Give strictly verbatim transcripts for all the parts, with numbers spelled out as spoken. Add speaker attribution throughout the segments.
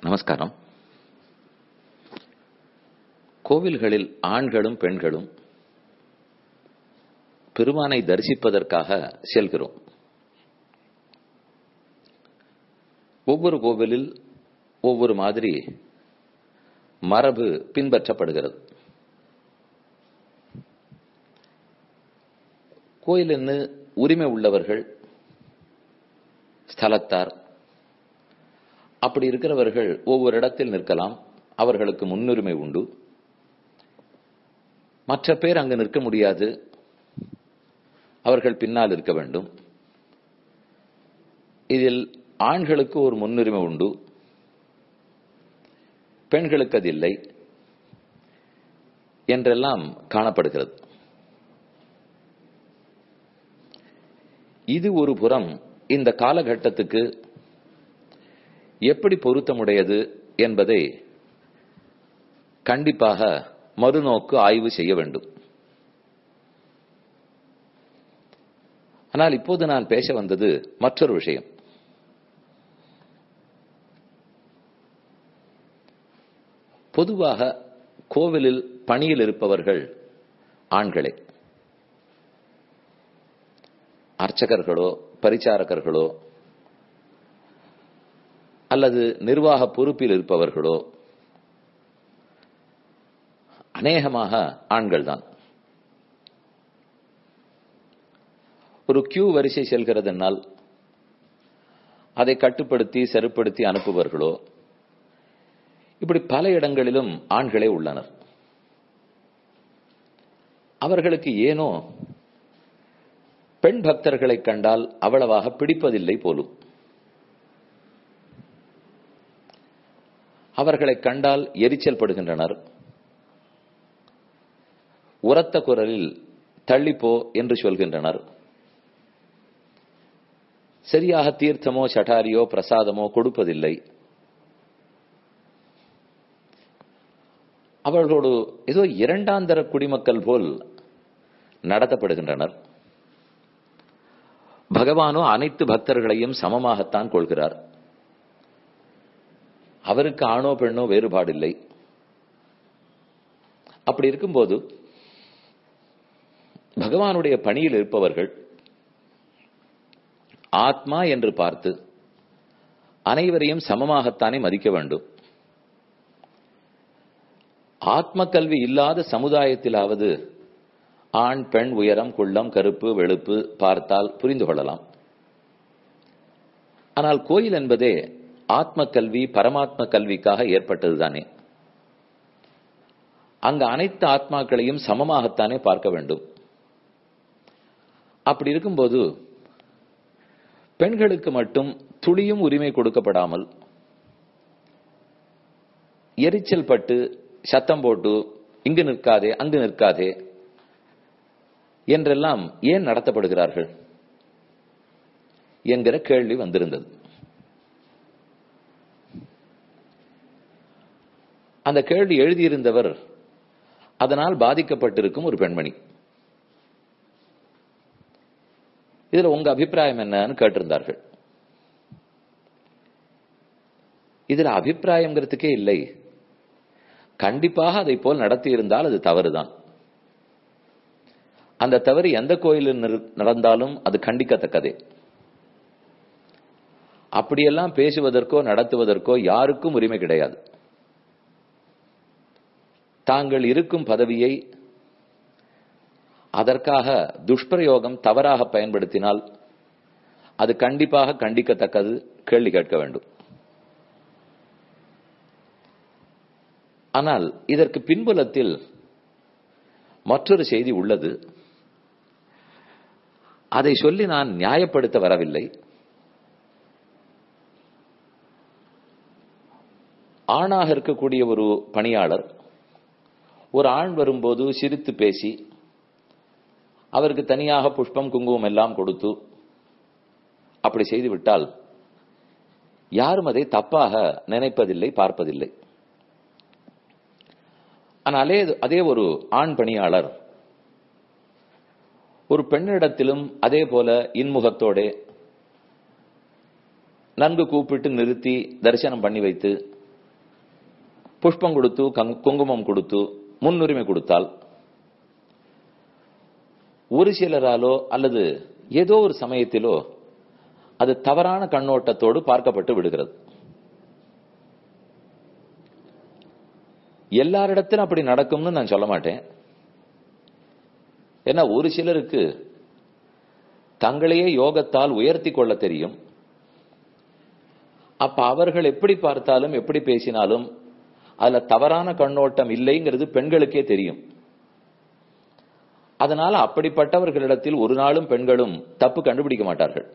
Speaker 1: நமஸ்காரம். கோவில்களில் ஆண்களும் பெண்களும் பெருமானை தரிசிப்பதற்காக செல்கிறோம். ஒவ்வொரு கோவிலில் ஒவ்வொரு மாதிரி மரபு பின்பற்றப்படுகிறது. கோயிலுன்னு உரிமை உள்ளவர்கள், ஸ்தலத்தார், அப்படி இருக்கிறவர்கள் ஒவ்வொரு இடத்தில் நிற்கலாம். அவர்களுக்கு முன்னுரிமை உண்டு. மற்ற பேர் அங்கு நிற்க முடியாது, அவர்கள் பின்னால் இருக்க வேண்டும். இதில் ஆண்களுக்கு ஒரு முன்னுரிமை உண்டு, பெண்களுக்கு அது இல்லை என்றெல்லாம் காணப்படுகிறது. இது ஒரு புறம் இந்த காலகட்டத்துக்கு எப்படி பொருத்தமுடையது என்பதை கண்டிப்பாக மறுநோக்கு ஆய்வு செய்ய வேண்டும். ஆனால் இப்போது நான் பேச வந்தது மற்றொரு விஷயம். பொதுவாக கோவிலில் பணியில் இருப்பவர்கள் ஆண்களே. அர்ச்சகர்களோ பரிச்சாரகர்களோ அல்லது நிர்வாக பொறுப்பில் இருப்பவர்களோ அநேகமாக ஆண்கள் தான். ஒரு கியூ வரிசை செல்கிறதுனால் அதை கட்டுப்படுத்தி சரிப்படுத்தி அனுப்புபவர்களோ இப்படி பல இடங்களிலும் ஆண்களே உள்ளனர். அவர்களுக்கு ஏனோ பெண் பக்தர்களை கண்டால் அவ்வளவாக பிடிப்பதில்லை போலும். அவர்களை கண்டால் எரிச்சல் படுகின்றனர். உரத்த குரலில் தள்ளிப்போ என்று சொல்கின்றனர். சரியாக தீர்த்தமோ சட்டாரியோ பிரசாதமோ கொடுப்பதில்லை. அவர்களோடு ஏதோ இரண்டாந்தர குடிமக்கள் போல் நடத்தப்படுகின்றனர். பகவானோ அனைத்து பக்தர்களையும் சமமாகத்தான் கொள்கிறார். அவருக்கு ஆணோ பெண்ணோ வேறுபாடில்லை. அப்படி இருக்கும்போது பகவானுடைய பணியில் இருப்பவர்கள் ஆத்மா என்று பார்த்து அனைவரையும் சமமாகத்தானே மதிக்க வேண்டும். ஆத்ம கல்வி இல்லாத சமுதாயத்திலாவது ஆண் பெண் உயரம் குள்ளம் கருப்பு வெளுப்பு பார்த்தால் புரிந்து கொள்ளலாம். ஆனால் கோயில் என்பதே ஆத்ம கல்வி பரமாத்ம கல்விக்காக ஏற்பட்டதுதானே. அங்கு அனைத்து ஆத்மாக்களையும் சமமாகத்தானே பார்க்க வேண்டும். அப்படி இருக்கும்போது பெண்களுக்கு மட்டும் துளியும் உரிமை கொடுக்கப்படாமல் எரிச்சல் பட்டு சத்தம் போட்டு இங்கு நிற்காதே அங்கு நிற்காதே என்றெல்லாம் ஏன் நடத்தப்படுகிறார்கள் என்கிற கேள்வி வந்திருந்தது. அந்த கேள்வி எழுதியிருந்தவர் அதனால் பாதிக்கப்பட்டிருக்கும் ஒரு பெண்மணி. இதுல உங்க அபிப்பிராயம் என்னன்னு கேட்டிருந்தார்கள். இதுல அபிப்பிராயம்ங்கிறதுக்கே இல்லை. கண்டிப்பாக அதை போல் நடத்தி இருந்தால் அது தவறுதான். அந்த தவறு எந்த கோயிலில் நடந்தாலும் அது கண்டிக்கத்தக்கதே. அப்படியெல்லாம் பேசுவதற்கோ நடத்துவதற்கோ யாருக்கும் உரிமை கிடையாது. தாங்கள் இருக்கும் பதவியை அதற்காக துஷ்பிரயோகம் தவறாக பயன்படுத்தினால் அது கண்டிப்பாக கண்டிக்கத்தக்கது, கேள்வி கேட்க வேண்டும். ஆனால் இதற்கு பின்புலத்தில் மற்றொரு செய்தி உள்ளது. அதை சொல்லி நான் நியாயப்படுத்த வரவில்லை. ஆணாக இருக்கக்கூடிய ஒரு பணியாளர் ஒரு ஆண் வரும்போது சிரித்து பேசி அவருக்கு தனியாக புஷ்பம் குங்குமம் எல்லாம் கொடுத்து அப்படி செய்துவிட்டால் யாரும் அதை தப்பாக நினைப்பதில்லை, பார்ப்பதில்லை. ஆனால் அதே ஒரு ஆண் பணியாளர் ஒரு பெண்ணிடத்திலும் அதே போல இன்முகத்தோட நன்கு கூப்பிட்டு நிறுத்தி தரிசனம் பண்ணி வைத்து புஷ்பம் கொடுத்து குங்குமம் கொடுத்து முன்னுரிமை கொடுத்தால் ஒரு சிலராலோ அல்லது ஏதோ ஒரு சமயத்திலோ அது தவறான கண்ணோட்டத்தோடு பார்க்கப்பட்டு விடுகிறது. எல்லாரிடத்திலும் அப்படி நடக்கும்னு நான் சொல்ல மாட்டேன். ஏன்னா ஒரு சிலருக்கு தங்களையே யோகத்தால் உயர்த்தி கொள்ள தெரியும். அப்ப அவர்கள் எப்படி பார்த்தாலும் எப்படி பேசினாலும் அதுல தவறான கண்ணோட்டம் இல்லைங்கிறது பெண்களுக்கே தெரியும். அதனால அப்படிப்பட்டவர்களிடத்தில் ஒரு நாளும் பெண்களும் தப்பு கண்டுபிடிக்க மாட்டார்கள்.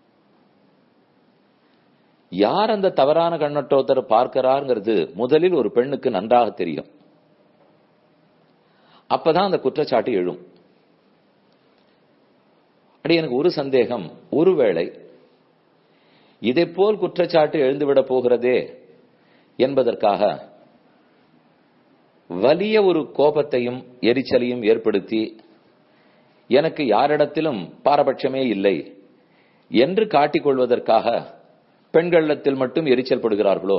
Speaker 1: யார் அந்த தவறான கண்ணோட்டத்தை பார்க்கிறார்ங்கிறது முதலில் ஒரு பெண்ணுக்கு நன்றாக தெரியும். அப்பதான் அந்த குற்றச்சாட்டு எழும். அப்படி எனக்கு ஒரு சந்தேகம், ஒருவேளை இதை போல் குற்றச்சாட்டு எழுந்துவிட போகிறதே என்பதற்காக வலிய ஒரு கோபத்தையும் எரிச்சலையும் ஏற்படுத்தி எனக்கு யாரிடத்திலும் பாரபட்சமே இல்லை என்று காட்டிக்கொள்வதற்காக பெண்களிடத்தில் மட்டும் எரிச்சல் படுகிறார்களோ?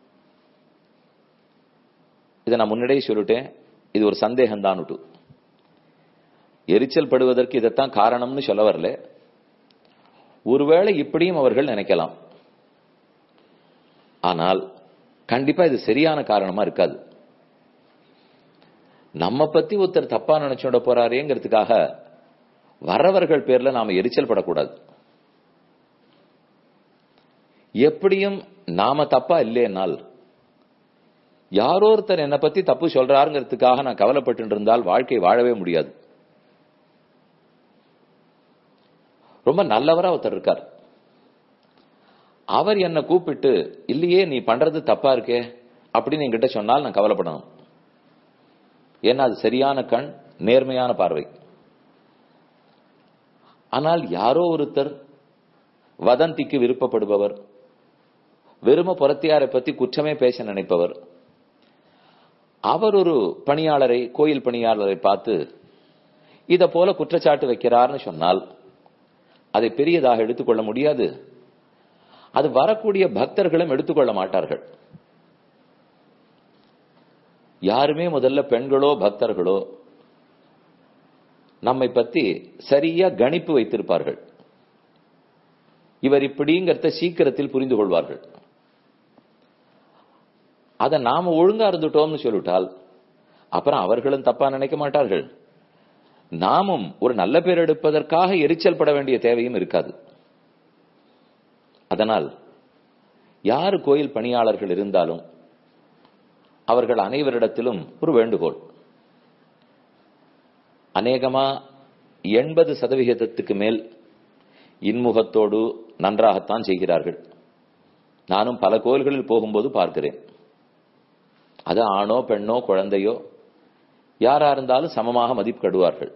Speaker 1: இதை நான் முன்னாடியே சொல்லிட்டேன், இது ஒரு சந்தேகம் தான். எரிச்சல் படுவதற்கு இதைத்தான் காரணம்னு சொல்ல வரல. ஒருவேளை இப்படியும் அவர்கள் நினைக்கலாம். ஆனால் கண்டிப்பா இது சரியான காரணமா இருக்காது. நம்ம பத்தி ஒருத்தர் தப்பா நினைச்சோட போறாரேங்கிறதுக்காக வரவர்கள் பேர்ல நாம எரிச்சல் படக்கூடாது. எப்படியும் நாம தப்பா இல்லைனால் யாரோ ஒருத்தர் என்னை பத்தி தப்பு சொல்றாருங்கிறதுக்காக நான் கவலைப்பட்டு இருந்தால் வாழ்க்கை வாழவே முடியாது. ரொம்ப நல்லவரா ஒருத்தர் இருக்கார். அவர் என்னை கூப்பிட்டு இல்லையே நீ பண்றது தப்பா இருக்கே அப்படின்னு என்கிட்ட சொன்னால் நான் கவலைப்படணும். ஏன்னா அது சரியான கண், நேர்மையான பார்வை. ஆனால் யாரோ ஒருத்தர் வதந்திக்கு விருப்பப்படுபவர், வெறும புறத்தியாரை பத்தி குற்றமே பேச நினைப்பவர், அவர் ஒரு பணியாளரை, கோயில் பணியாளரை பார்த்து இத போல குற்றச்சாட்டு வைக்கிறார்னு சொன்னால் அதை பெரியதாக எடுத்துக்கொள்ள முடியாது. அது வரக்கூடிய பக்தர்களும் எடுத்துக்கொள்ள மாட்டார்கள். யாருமே முதல்ல பெண்களோ பக்தர்களோ நம்மை பத்தி சரியா கணிப்பு வைத்திருப்பார்கள். இவர் இப்படிங்கிறத சீக்கிரத்தில் புரிந்து கொள்வார்கள். அதை நாம ஒழுங்கா இருந்துட்டோம்னு சொல்லிட்டால் அப்புறம் அவர்களும் தப்பா நினைக்க மாட்டார்கள். நாமும் ஒரு நல்ல பேர் எடுப்பதற்காக எரிச்சல் பட வேண்டிய தேவையும் இருக்காது. அதனால் யாரு கோயில் பணியாளர்கள் இருந்தாலும் அவர்கள் அனைவரிடத்திலும் ஒரு வேண்டுகோள். அநேகமா எண்பது சதவிகிதத்துக்கு மேல் இன்முகத்தோடு நன்றாகத்தான் செய்கிறார்கள். நானும் பல கோயில்களில் போகும்போது பார்க்கிறேன். அது ஆணோ பெண்ணோ குழந்தையோ யாரா இருந்தாலும் சமமாக மதிப்பிடுவார்கள்.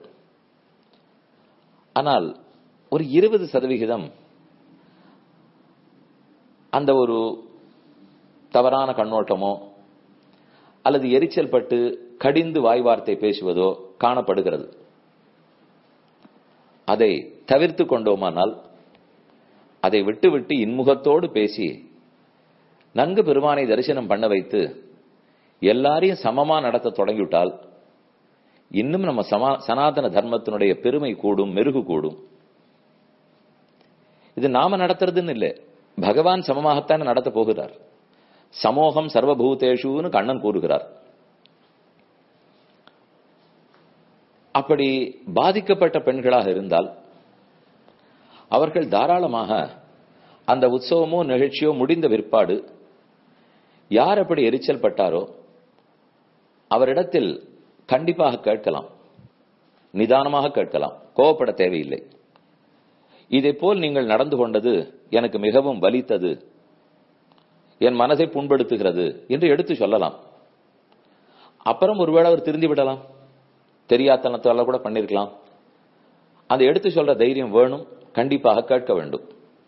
Speaker 1: ஆனால் ஒரு இருபது சதவிகிதம் அந்த ஒரு தவறான கண்ணோட்டமோ அல்லது எரிச்சல் பட்டு கடிந்து வாய் வார்த்தை பேசுவதோ காணப்படுகிறது. அதை தவிர்த்து கொண்டோமானால், அதை விட்டு விட்டு இன்முகத்தோடு பேசி நன்கு பெருமானை தரிசனம் பண்ண வைத்து எல்லாரையும் சமமா நடத்த தொடங்கிவிட்டால் இன்னும் நம்ம சமா சனாதன தர்மத்தினுடைய பெருமை கூடும், மெருகு கூடும். இது நாம நடத்துறதுன்னு இல்லை, பகவான் சமமாகத்தான் நடத்த போகிறார். சமோகம் சர்வபூதேஷுன்னு கண்ணன் கூறுகிறார். அப்படி பாதிக்கப்பட்ட பெண்களாக இருந்தால் அவர்கள் தாராளமாக அந்த உற்சவமோ நிகழ்ச்சியோ முடிந்த விற்பாடு யார் அப்படி எரிச்சல் பட்டாரோ அவரிடத்தில் கண்டிப்பாக கேட்கலாம், நிதானமாக கேட்கலாம், கோபப்பட தேவையில்லை. இதை போல் நீங்கள் நடந்து கொண்டது எனக்கு மிகவும் வலித்தது, என் மனதை புண்படுத்துகிறது என்று எடுத்து சொல்லலாம். அப்புறம் ஒருவேளை அவர் திருந்தி விடலாம், தெரியாதனத்தால கூட பண்ணிருக்கலாம். அதை எடுத்து சொல்ற தைரியம் வேணும், கண்டிப்பாக கேட்க வேண்டும்.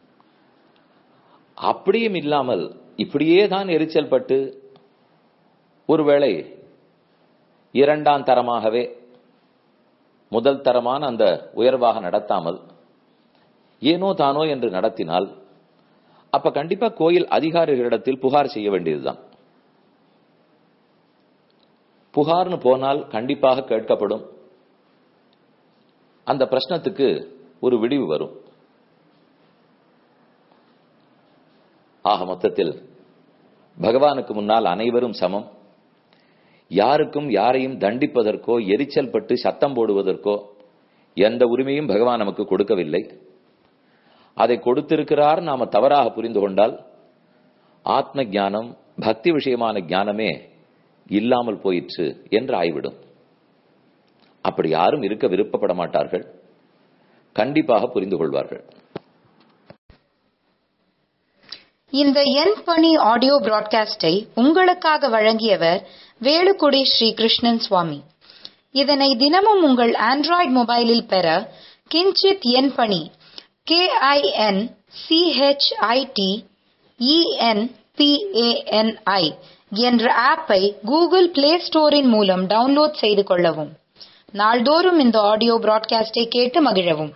Speaker 1: அப்படியும் இல்லாமல் இப்படியே தான் எரிச்சல் பட்டு ஒருவேளை இரண்டாம் தரமாகவே முதல் தரமான அந்த உயர்வாக நடத்தாமல் ஏனோ தானோ என்று நடத்தினால் அப்ப கண்டிப்பா கோயில் அதிகாரிகளிடத்தில் புகார் செய்ய வேண்டியதுதான். புகார்னு போனால் கண்டிப்பாக கேட்கப்படும். அந்த பிரச்சனத்துக்கு ஒரு விடிவு வரும். ஆக மொத்தத்தில் பகவானுக்கு முன்னால் அனைவரும் சமம். யாருக்கும் யாரையும் தண்டிப்பதற்கோ எரிச்சல் பட்டு சத்தம் போடுவதற்கோ எந்த உரிமையும் பகவான் நமக்கு கொடுக்கவில்லை. அதை கொடுத்திருக்கிறார் நாம தவறாக புரிந்து கொண்டால் ஆத்ம ஞானம், பக்தி விஷயமான ஞானமே இல்லாமல் போயிற்று என்று ஆய்விடும். அப்படி யாரும் இருக்க விருப்பப்பட மாட்டார்கள். கண்டிப்பாக புரிந்து கொள்வார்கள்.
Speaker 2: இந்த என் பணி ஆடியோ பிராட்காஸ்டை உங்களுக்காக வழங்கியவர் வேலுக்குடி ஸ்ரீ கிருஷ்ணன் சுவாமி. இதனை தினமும் உங்கள் ஆண்ட்ராய்டு மொபைலில் பெற கிஞ்சித் என் பணி K I N C H I T E N P A N I என்ற ஆப்பை கூகுள் பிளே ஸ்டோரின் மூலம் டவுன்லோட் செய்து கொள்ளவும். நாள்தோறும் இந்த ஆடியோ பிராட்காஸ்டை கேட்டு மகிழவும்.